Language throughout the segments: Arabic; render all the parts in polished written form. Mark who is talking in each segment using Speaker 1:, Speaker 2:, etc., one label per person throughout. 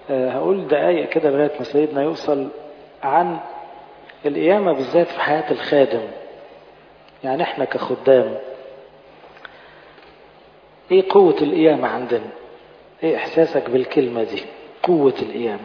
Speaker 1: هقول دقايق كده لغاية ما سيدنا يوصل عن القيامة بالذات في حياة الخادم. يعني احنا كخدام ايه قوة القيامة عندنا؟ ايه احساسك بالكلمة دي قوة القيامة؟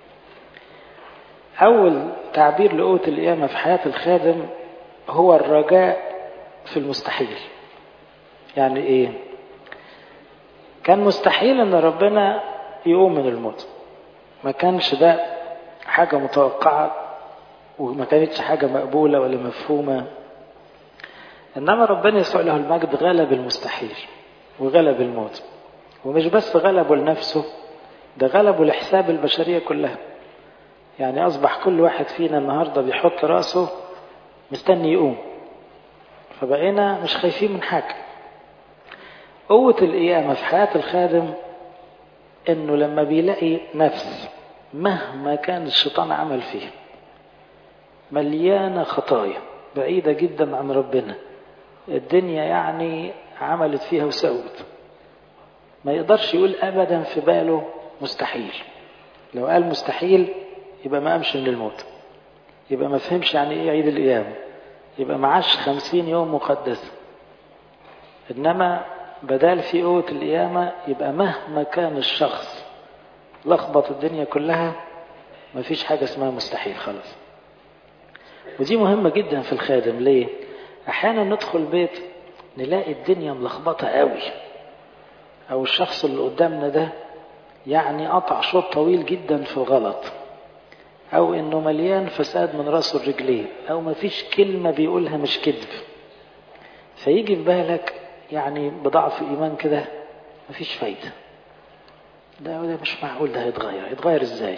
Speaker 1: اول تعبير لقوة القيامة في حياة الخادم هو الرجاء في المستحيل. يعني ايه؟ كان مستحيل ان ربنا يقوم من الموت، ما كانش ده حاجة متوقعة وما كانتش حاجة مقبولة ولا مفهومة. انما ربنا يسوع له المجد غلب المستحيل وغلب الموت، ومش بس غلبه لنفسه، ده غلبه لحساب البشرية كلها. يعني أصبح كل واحد فينا النهاردة بيحط رأسه مستني يقوم، فبقينا مش خايفين من حاجة. قوة القيامة في حياة الخادم إنه لما بيلاقي نفس مهما كان الشيطان عمل فيه مليانة خطايا بعيدة جدا عن ربنا، الدنيا يعني عملت فيها وسوت، ما يقدرش يقول أبدا في باله مستحيل. لو قال مستحيل يبقى ما قامش من الموت، يبقى ما فهمش يعني ايه عيد القيامة، يبقى معاش 50 يوم مقدس. انما بدال في قوة القيامة يبقى مهما كان الشخص لخبط الدنيا كلها ما فيش حاجة اسمها مستحيل خلاص. ودي مهمة جدا في الخادم. ليه؟ احيانا ندخل بيت نلاقي الدنيا ملخبطة قوي، او الشخص اللي قدامنا ده يعني قطع شوط طويل جدا في الغلط، او انه مليان فساد من راسه الرجلين، او ما فيش كلمة بيقولها مش كذب. فيجي في بالك يعني بضعف ايمان كده ما فيش فايدة، ده مش معقول، ده هيتغير ازاي؟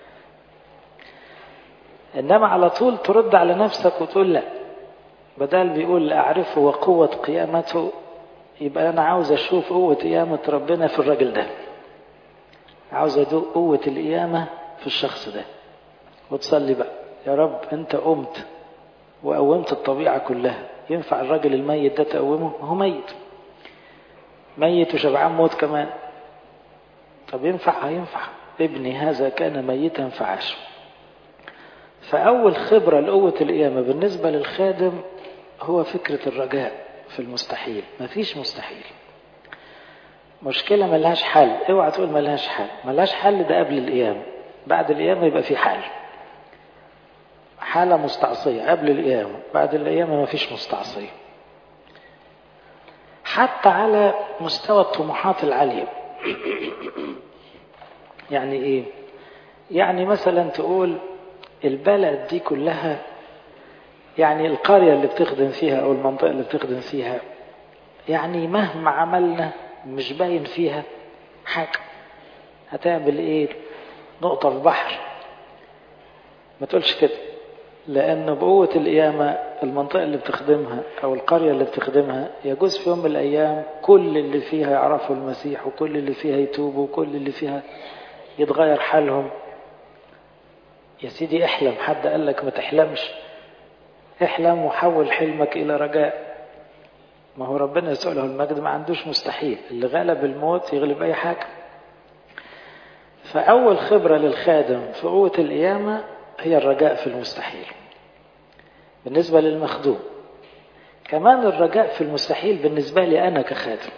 Speaker 1: انما على طول ترد على نفسك وتقول لا، بدل بيقول اعرفه وقوة قيامته، يبقى انا عاوز اشوف قوة قيامة ربنا في الراجل ده، عاوز ادوق قوة القيامة في الشخص ده. وتصلي بقى يا رب انت قمت وقومت الطبيعة كلها، ينفع الراجل الميت ده تقومه؟ هو ميت وشبعان موت كمان. طب ينفع؟ هينفع. ابني هذا كان ميتا فعاش. فأول خبرة لقوة القيامة بالنسبة للخادم هو فكرة الرجاء في المستحيل. مفيش مستحيل. مشكلة ملهاش حل، اوعى تقول ملهاش حل. ملهاش حل ده قبل القيامة، بعد القيامة يبقى في حل. حالة مستعصية قبل القيامة، بعد القيامة مفيش مستعصية. حتى على مستوى الطموحات العالية. يعني ايه؟ يعني مثلا تقول البلد دي كلها، يعني القرية اللي بتخدم فيها او المنطقة اللي بتخدم فيها، يعني مهما عملنا مش باين فيها حاجة. هتعمل ايه؟ نقطة في بحر؟ ما تقولش كده، لأن بقوة القيامة المنطقة اللي بتخدمها أو القرية اللي بتخدمها يجوز في يوم من الأيام كل اللي فيها يعرفوا المسيح، وكل اللي فيها يتوبوا، وكل اللي فيها يتغير حالهم. يا سيدي احلم، حد قال لك ما تحلمش؟ احلم وحول حلمك إلى رجاء. ما هو ربنا يسوع له المجد ما عندوش مستحيل، اللي غلب الموت يغلب أي حاجة. فأول خبرة للخادم في قوة القيامة هي الرجاء في المستحيل بالنسبة للمخدوم. كمان الرجاء في المستحيل بالنسبة لي أنا كخادم.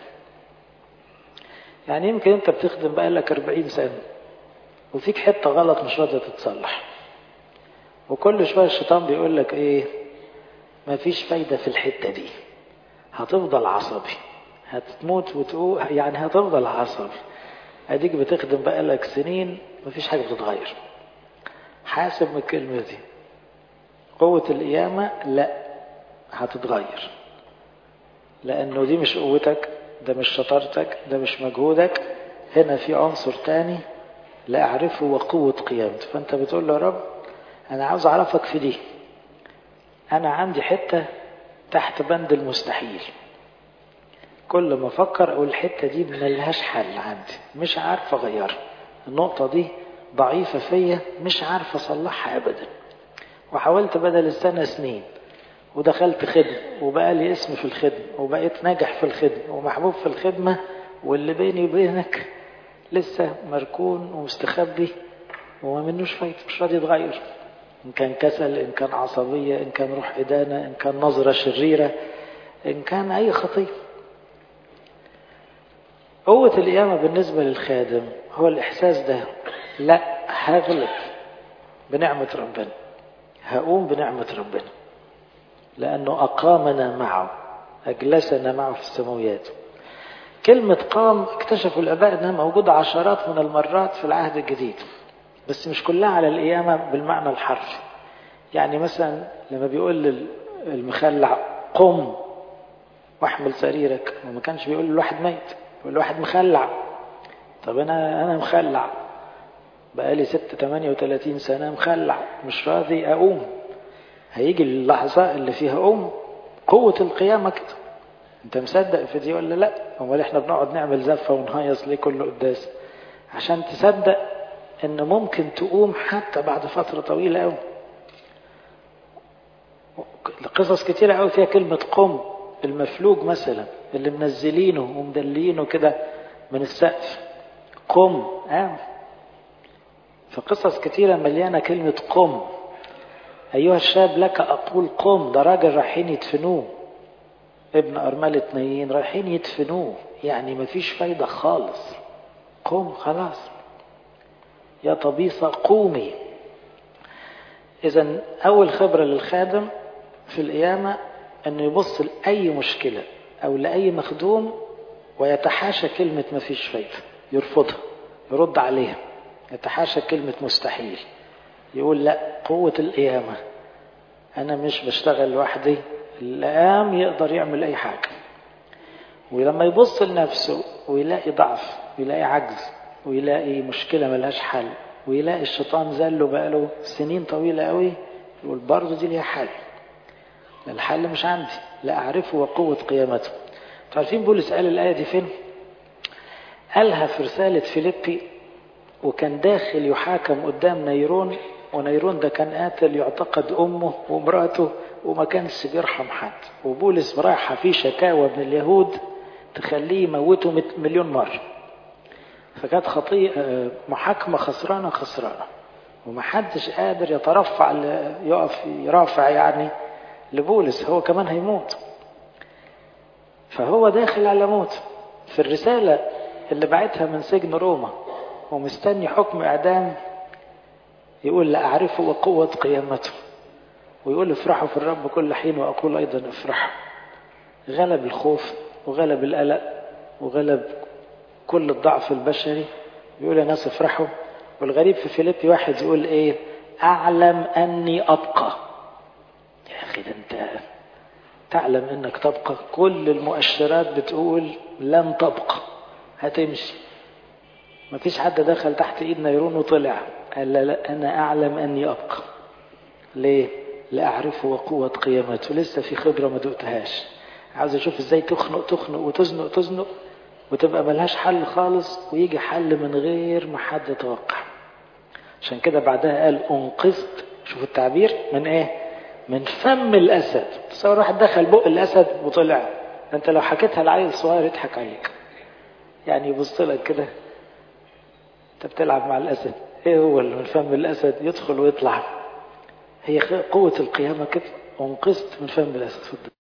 Speaker 1: يعني يمكن أنت بتخدم بقالك 40 سنة وفيك حتة غلط مش راضية تتصلح، وكل شوية الشيطان بيقول لك إيه؟ ما فيش فايدة في الحتة دي، هتفضل عصبي، هتموت وتقول، يعني هتفضل عصبي. أديك بتخدم بقالك سنين ما فيش حاجة بتتغير. حاسب من الكلمة دي. قوة القيامة لا، هتتغير، لأنه دي مش قوتك، ده مش شطارتك، ده مش مجهودك. هنا في عنصر تاني لا أعرفه وقوة قيامته. فأنت بتقول له يا رب أنا عاوز أعرفك في دي، أنا عندي حتة تحت بند المستحيل، كل ما أفكر أقول الحتة دي ملهاش حل عندي، مش عارف أغيرها، النقطة دي ضعيفة فيا مش عارف أصلحها أبدا. وحاولت بدل السنة سنين، ودخلت خدمة وبقى لي اسم في الخدمة وبقيت ناجح في الخدمة ومحبوب في الخدمة، واللي بيني وبينك لسه مركون ومستخبي وما منوش فايدة، مش راضي يتغير، إن كان كسل، إن كان عصبية، إن كان روح إدانة، إن كان نظرة شريرة، إن كان أي خطية. قوة القيامة بالنسبة للخادم هو الإحساس ده، لا هغلب بنعمة ربنا، هقوم بنعمة ربنا، لأنه أقامنا معه، أجلسنا معه في السماويات. كلمة قام اكتشفوا الآباء أنها موجودة عشرات من المرات في العهد الجديد، بس مش كلها على القيامة بالمعنى الحرفي. يعني مثلا لما بيقول المخلع قم واحمل سريرك، وما كانش بيقول لواحد ميت، بيقول لواحد مخلع. طب أنا مخلع بقالي 38 سنة مخلع، مش راضي أقوم. هيجي اللحظة اللي فيها أقوم. قوة القيامة كده. أنت مصدق في دي ولا لا؟ امال احنا بنقعد نعمل زفة ونهيص ليه كل قداس؟ عشان تصدق ان ممكن تقوم حتى بعد فترة طويلة قوي. قصص كتيرة قوي فيها كلمة قم. المفلوج مثلا اللي منزلينه ومدلينه كده من السقف، قم قام. فقصص كتيرة مليانة كلمة قم. أيها الشاب لك أقول قم. ده راجل رايحين يدفنوه، ابن أرملة نايين رايحين يدفنوه، يعني مفيش فايدة خالص. قم خلاص يا طبيصة قومي. إذن أول خبرة للخادم في القيامة أنه يبص لأي مشكلة أو لأي مخدوم ويتحاشى كلمة مفيش فايدة، يرفضها، يرد عليها، يتحاشى كلمة مستحيل، يقول لا، قوة القيامة، أنا مش بشتغل لوحدي، اللي قام يقدر يعمل أي حاجة. ولما يبص لنفسه ويلاقي ضعف ويلاقي عجز ويلاقي مشكلة ملهاش حل ويلاقي الشيطان زله بقاله سنين طويلة قوي، يقول برضه دي ليها حل. الحل مش عندي، لا أعرفه وقوة قيامته. عارفين بولس قال الآية دي فين؟ قالها في رسالة فيليبي، وكان داخل يحاكم قدام نيرون، ونيرون ده كان قاتل يعتقد أمه ومراته وما كانش بيرحم حد، وبولس رايحة في شكاوى من اليهود تخليه يموته 1,000,000 مرة. فكانت خطيئة، محاكمة خسرانة ومحدش قادر يترفع يقف يرافع يعني لبولس، هو كمان هيموت. فهو داخل على موت. في الرسالة اللي بعتها من سجن روما ومستني حكم إعدام يقول لا أعرفه وقوة قيامته، ويقول افرحوا في الرب كل حين وأقول أيضا افرحوا. غلب الخوف وغلب القلق وغلب كل الضعف البشري، يقول يا ناس افرحوا. والغريب في فيليبي 1 يقول ايه؟ أعلم أني أبقى. يا أخي ده أنت تعلم أنك تبقى، كل المؤشرات بتقول لن تبقى، هتمشي. ما فيش حد دخل تحت ايد نيرون وطلع. قال لا أنا أعلم أني أبقى. ليه؟ لأعرفه وقوة قيامته. لسه في خبرة ما دقتهاش، عاوز أشوف إزاي تخنق وتزنق وتبقى ملهاش حل خالص، ويجي حل من غير ما حد يتوقع. عشان كده بعدها قال أنقذت، شوف التعبير، من إيه؟ من فم الأسد. تصور واحد دخل بق الأسد وطلع، أنت لو حكيتها لعيل صغير يضحك عليك، يعني يبص لك كده، أنت بتلعب مع الأسد، إيه هو اللي من فم الأسد يدخل ويطلع؟ هي قوة القيامة كده، أنقذت من فم الأسد.